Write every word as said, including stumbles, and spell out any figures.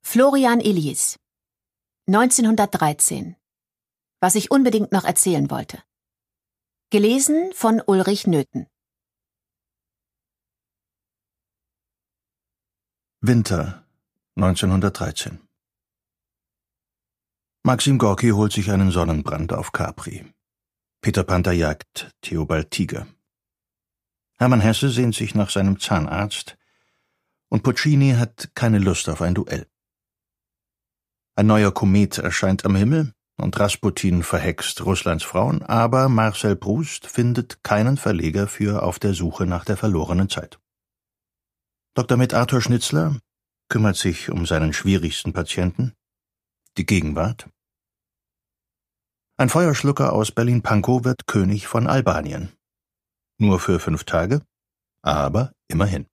Florian Illies, neunzehnhundertdreizehn. Was ich unbedingt noch erzählen wollte. Gelesen von Ulrich Nöthen. Winter neunzehnhundertdreizehn. Maxim Gorki holt sich einen Sonnenbrand auf Capri. Peter Panther jagt Theobald Tiger. Hermann Hesse sehnt sich nach seinem Zahnarzt und Puccini hat keine Lust auf ein Duell. Ein neuer Komet erscheint am Himmel und Rasputin verhext Russlands Frauen, aber Marcel Proust findet keinen Verleger für Auf der Suche nach der verlorenen Zeit. Doktor Med Arthur Schnitzler kümmert sich um seinen schwierigsten Patienten, die Gegenwart. Ein Feuerschlucker aus Berlin-Pankow wird König von Albanien. Nur für fünf Tage, aber immerhin.